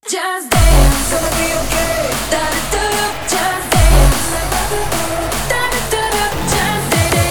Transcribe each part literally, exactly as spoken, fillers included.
Just dance, gonna be okay. Da da da da, just dance. Da da da da, just dance.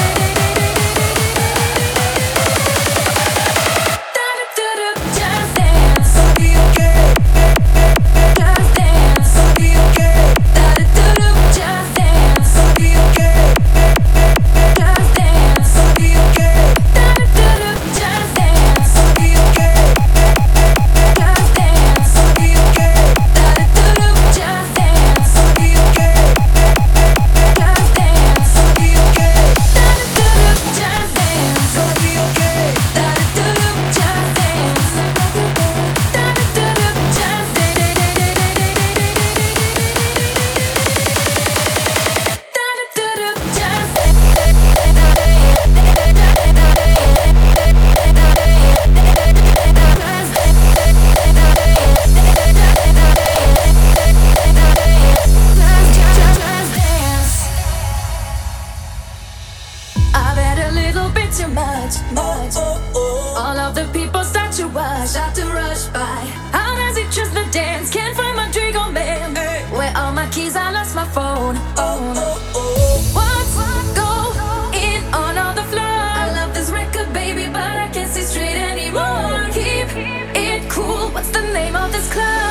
Da da da da, just dance. Gonna be okay. Just dance, gonna be okay. Da da da da, just dance. Gonna be okay. Just dance, gonna be okay. Da da da da, just dance. Gonna be okay. Just dance, gonna be okay. Da da da da, just dance. Gonna be okay. Just dance, gonna be okay. Da da da da, just dance. Gonna be okay. Da da da da, just dance. Da da da da, just dance. Da da da da, just I've had a little bit too much, much. All of the people start to rush, start to rush by. How does it just the dance? Can't find my drink on man. Where are my keys? I lost my phone. Oh, what's going on on the floor? I love this record, baby, but I can't see straight anymore. Keep it cool. What's the name of this club?